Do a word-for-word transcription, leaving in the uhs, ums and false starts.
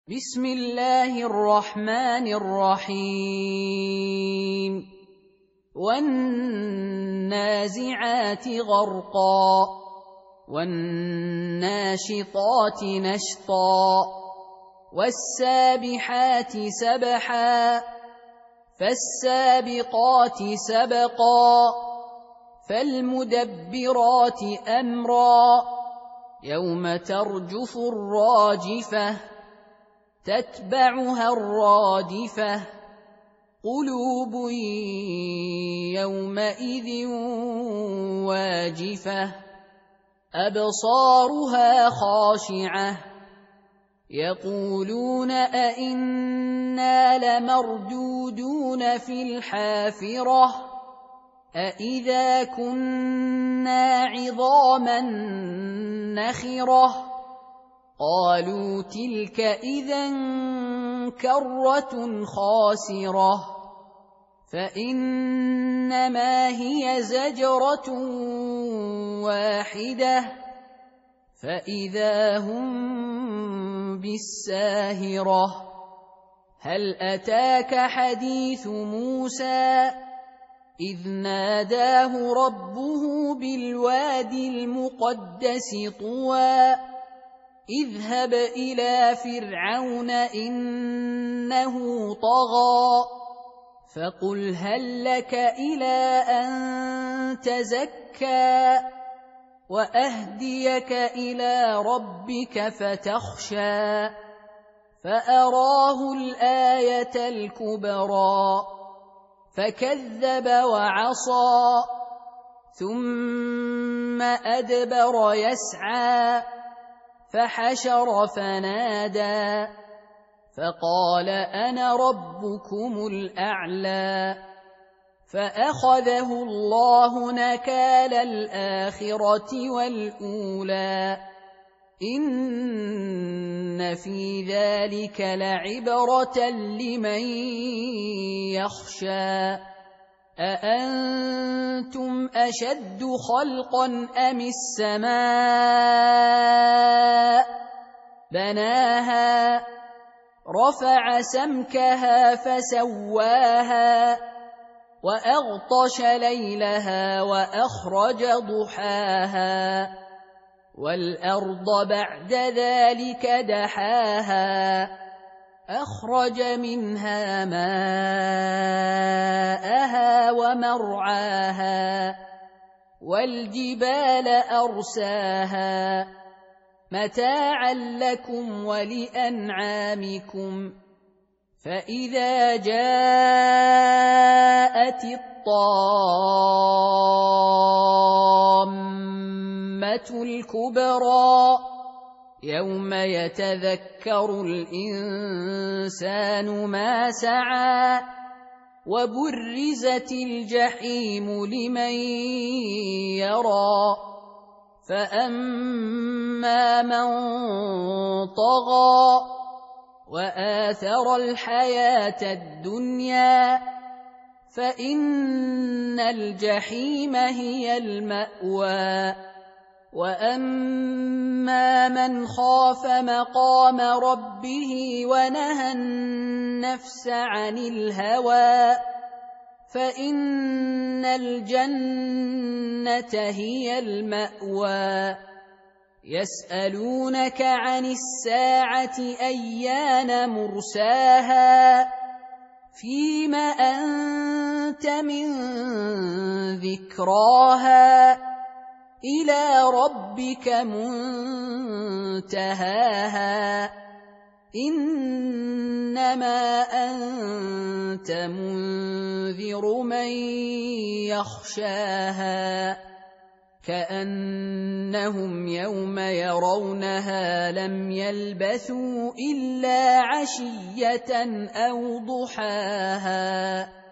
بسم الله الرحمن الرحيم والنازعات غرقا والناشطات نشطا والسابحات سبحا فالسابقات سبقا فالمدبرات أمرا يوم ترجف الراجفة تتبعها الرادفة قلوب يومئذ واجفة أبصارها خاشعة يقولون أئنا لمردودون في الحافرة أئذا كنا عظاما نخرة قالوا تلك إذا كرة خاسرة فإنما هي زجرة واحدة فإذا هم بالساهرة هل أتاك حديث موسى إذ ناداه ربه بالوادي المقدس طوى اذهب إلى فرعون إنه طغى فقل هل لك إلى أن تزكى وأهديك إلى ربك فتخشى فأراه الآية الكبرى فكذب وعصى ثم أدبر يسعى فحشر فنادى فقال أنا ربكم الأعلى فأخذه الله نكال الآخرة والأولى إن في ذلك لعبرة لمن يخشى أأنتم أشد خلقا أم السماء بناها رفع سمكها فسواها وأغطش ليلها وأخرج ضحاها والأرض بعد ذلك دحاها أخرج منها ماءها ومرعاها والجبال أرساها متاعا لكم ولأنعامكم فإذا جاءت الطامة الكبرى يوم يتذكر الإنسان ما سعى وبرزت الجحيم لمن يرى فأما من طغى وآثر الحياة الدنيا فإن الجحيم هي المأوى وأما من خاف مقام ربه ونهى النفس عن الهوى فإن الجنة هي المأوى يسألونك عن الساعة أيان مرساها فيم أنت من ذكراها إلى ربك منتهاها إنما أنت منذر من يخشاها كأنهم يوم يرونها لم يلبثوا إلا عشية أو ضحاها